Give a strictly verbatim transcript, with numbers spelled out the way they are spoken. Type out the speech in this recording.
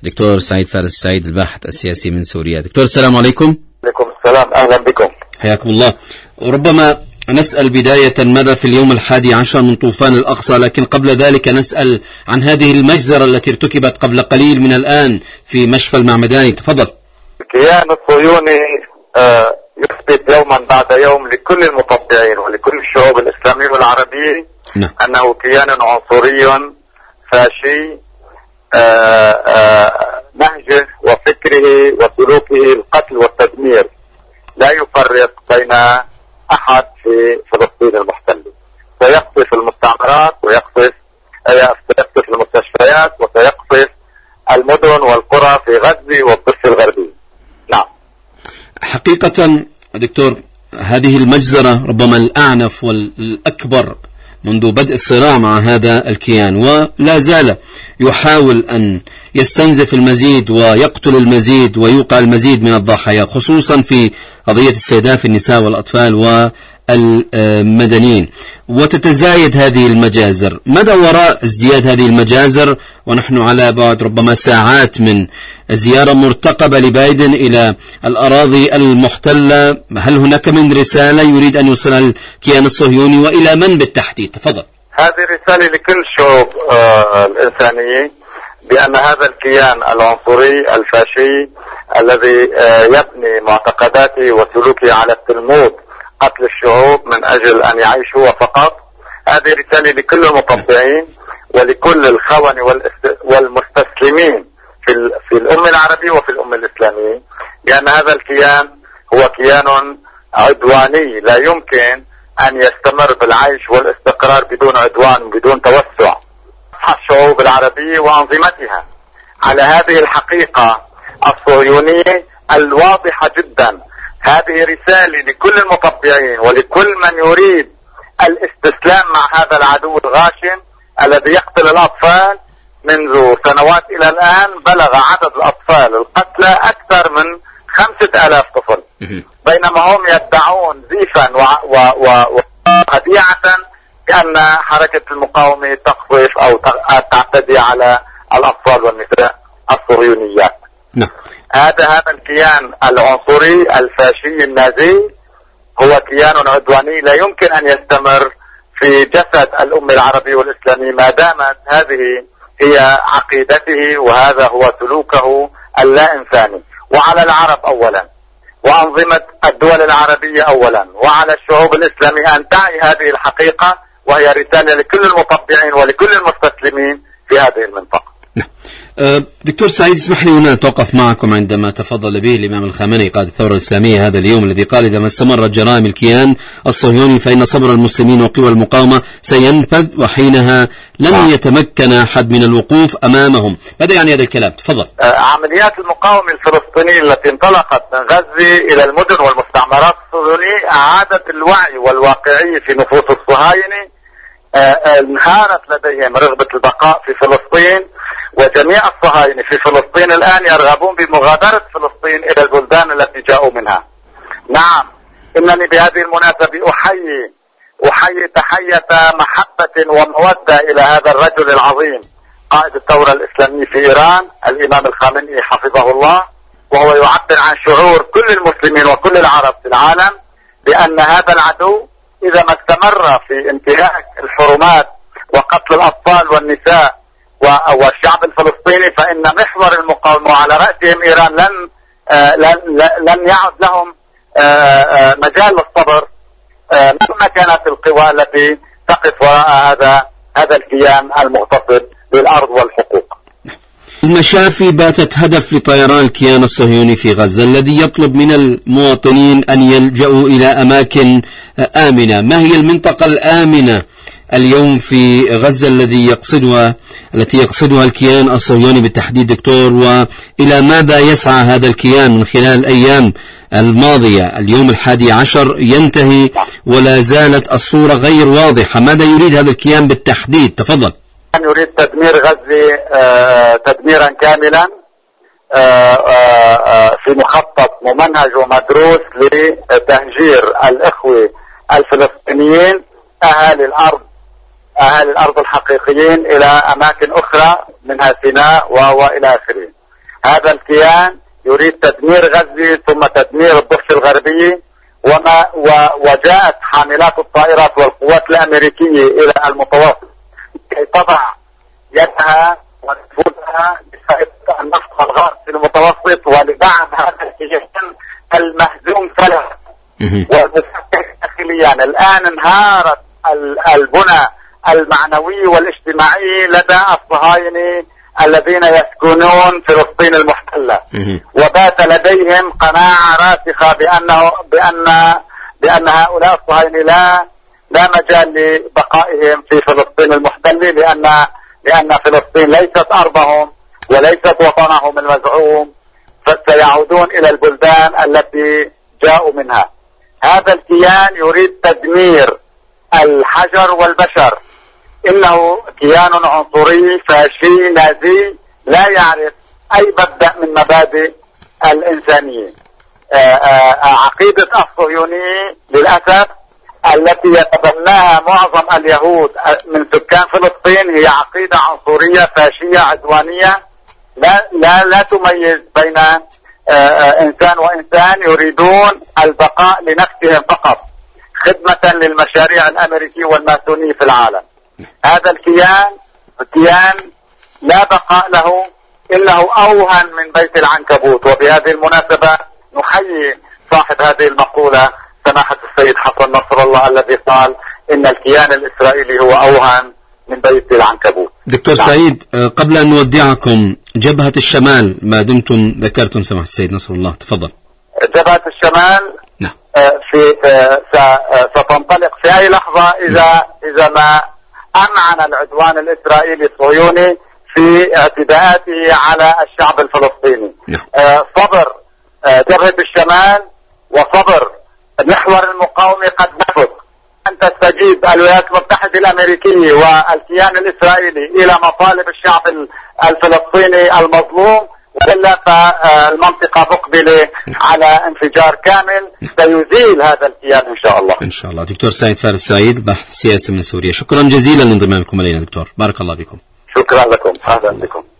دكتور سعيد فارس السعيد الباحث السياسي من سوريا. دكتور السلام عليكم. عليكم السلام، أهلا بكم. حياكم الله. ربما نسأل بداية ماذا في اليوم الحادي عشر من طوفان الأقصى، لكن قبل ذلك نسأل عن هذه المجزرة التي ارتكبت قبل قليل من الآن في مشفى المعمداني. تفضل. الكيان الصهيوني آه يثبت يوما بعد يوم لكل المطبعين ولكل الشعوب الإسلامية والعربية نعم. أنه كيان عنصري فاشي، آه آه نهجه وفكره وسلوكه القتل والتدمير، لا يفرق بين أحد في فلسطين المحتلة. سيقصف المستعمرات ويقصف يقصف المستشفيات وسيقصف المدن والقرى في غزة والضفة الغربية. نعم. حقيقة دكتور، هذه المجزرة ربما الأعنف والأكبر منذ بدء الصراع مع هذا الكيان، ولا زال يحاول أن يستنزف المزيد ويقتل المزيد ويوقع المزيد من الضحايا، خصوصا في قضية استهداف النساء والأطفال والمدنيين، وتتزايد هذه المجازر. ماذا وراء ازدياد هذه المجازر ونحن على بعد ربما ساعات من زيارة مرتقبة لبايدن إلى الأراضي المحتلة؟ هل هناك من رسالة يريد أن يوصلها الكيان الصهيوني وإلى من بالتحديد؟ تفضل. هذه رسالة لكل الشعوب آه الإنسانية بأن هذا الكيان العنصري الفاشي الذي آه يبني معتقداته وسلوكه على التلمود، قتل الشعوب من أجل أن يعيشوا فقط. هذه رسالة لكل المطبعين ولكل الخونة والمستسلمين في في الأمة العربية وفي الأمة الإسلامية، لأن هذا الكيان هو كيان عدواني لا يمكن أن يستمر بالعيش والاستقرار بدون عدوان وبدون توسع الشعوب العربية وأنظمتها. على هذه الحقيقة الصهيونية الواضحة جدا، هذه رسالة لكل المطبعين ولكل من يريد الاستسلام مع هذا العدو الغاشم الذي يقتل الأطفال. منذ سنوات إلى الآن بلغ عدد الأطفال القتلى أكثر من خمسة آلاف طفل، بينما هم يدعون زيفا وخديعة بأن حركة المقاومة تقصف أو تعتدي على الأطفال والنساء الصهيونيات. نعم. هذا هذا الكيان العنصري الفاشي النازي هو كيان عدواني لا يمكن أن يستمر في جسد الأمة العربية والإسلامية ما دامت هذه هي عقيدته وهذا هو سلوكه اللا إنساني. وعلى العرب أولا وأنظمة الدول العربية أولا وعلى الشعوب الإسلامية أن تعي هذه الحقيقة، وهي رسالة لكل المطبعين ولكل المستسلمين في هذه المنطقة. دكتور سعيد، اسمح لي هنا أتوقف معكم عندما تفضل به الإمام الخامنئي قائد الثورة الإسلامية هذا اليوم الذي قال: إذا ما استمرت جرائم الكيان الصهيوني فإن صبر المسلمين وقوى المقاومة سينفذ، وحينها لن يتمكن أحد من الوقوف أمامهم. ماذا يعني هذا الكلام؟ تفضل. عمليات المقاومة الفلسطينية التي انطلقت من غزة إلى المدن والمستعمرات الصهيونية أعادت الوعي والواقعية في نفوس الصهاينة، انهارت لديهم رغبة البقاء في فلسطين، وجميع الصهاينة في فلسطين الآن يرغبون بمغادرة فلسطين إلى البلدان التي جاءوا منها. نعم، إنني بهذه المناسبة أحيي أحيي تحية محبة ومودة إلى هذا الرجل العظيم قائد الثورة الإسلامية في إيران الإمام الخامنئي حفظه الله، وهو يعبر عن شعور كل المسلمين وكل العرب في العالم بأن هذا العدو إذا ما استمر في انتهاك الحرمات وقتل الأطفال والنساء والشعب الفلسطيني فإن محور المقاومة وعلى رأسهم إيران لن لن لن يعد لهم مجال للصبر مهما كانت القوى التي تقف وراء هذا هذا الكيان المغتصب للأرض والحقوق. المشافي باتت هدف لطيران الكيان الصهيوني في غزة الذي يطلب من المواطنين أن يلجأوا إلى أماكن آمنة. ما هي المنطقة الآمنة اليوم في غزة الذي يقصدها التي يقصدها الكيان الصهيوني بالتحديد دكتور، وإلى ماذا يسعى هذا الكيان من خلال الأيام الماضية؟ اليوم الحادي عشر ينتهي ولا زالت الصورة غير واضحة. ماذا يريد هذا الكيان بالتحديد؟ تفضل. يريد تدمير غزة آه تدميرا كاملا آه آه في مخطط ممنهج ومدروس لتهجير الإخوة الفلسطينيين أهالي الأرض أهالي الأرض الحقيقيين إلى أماكن أخرى منها سيناء وإلى آخره. هذا الكيان يريد تدمير غزة ثم تدمير الضفة الغربية، وما وجاءت حاملات الطائرات والقوات الأمريكية إلى المتوسط كي تضع يدها ونفوذها بسائق النفط والغاز في المتوسط ولدعم هذا الكيان المهزوم ثلاث والمفكك داخليا. الآن انهارت البنى المعنوي والاجتماعي لدى الصهاينة الذين يسكنون فلسطين المحتلة، وبات لديهم قناعة راسخة بأنه بأن بأن هؤلاء الصهاينة لا لا مجال لبقائهم في فلسطين المحتلة، لأن لأن فلسطين ليست أرضهم وليست وطنهم المزعوم، فسيعودون إلى البلدان التي جاءوا منها. هذا الكيان يريد تدمير الحجر والبشر، إنه كيان عنصري فاشي نازي لا يعرف أي مبدأ من مبادئ الإنسانية. عقيدة الصهيونية للأسف التي يتبناها معظم اليهود من سكان فلسطين هي عقيدة عنصرية فاشية عدوانية لا لا لا تميز بين إنسان وإنسان، يريدون البقاء لنفسهم فقط خدمة للمشاريع الأمريكية والماسونية في العالم. هذا الكيان كيان لا بقاء له، إنه أوهن من بيت العنكبوت. وبهذه المناسبة نحيي صاحب هذه المقولة سماحة السيد حسن نصر الله الذي قال إن الكيان الإسرائيلي هو أوهن من بيت العنكبوت. دكتور نعم. سعيد، قبل أن نودعكم، جبهة الشمال ما دمتم ذكرتم سماحة السيد نصر الله، تفضل. جبهة الشمال نعم. في ستنطلق في أي لحظة إذا نعم. إذا ما أمعن العدوان الإسرائيلي الصهيوني في اعتداءاته على الشعب الفلسطيني. نعم. صبر جبهة الشمال وصبر محور المقاومة قد نفذ أن تستجيب الولايات المتحدة الأمريكية والكيان الإسرائيلي إلى مطالب الشعب الفلسطيني المظلوم، وإلا فالمنطقة مقبلة على انفجار كامل سيزيل هذا الكيان إن شاء الله. إن شاء الله. دكتور سعيد فارس سعيد، باحث سياسي من سوريا، شكرا جزيلا لانضمامكم إلينا دكتور، بارك الله بكم. شكرا لكم، أهلا بكم.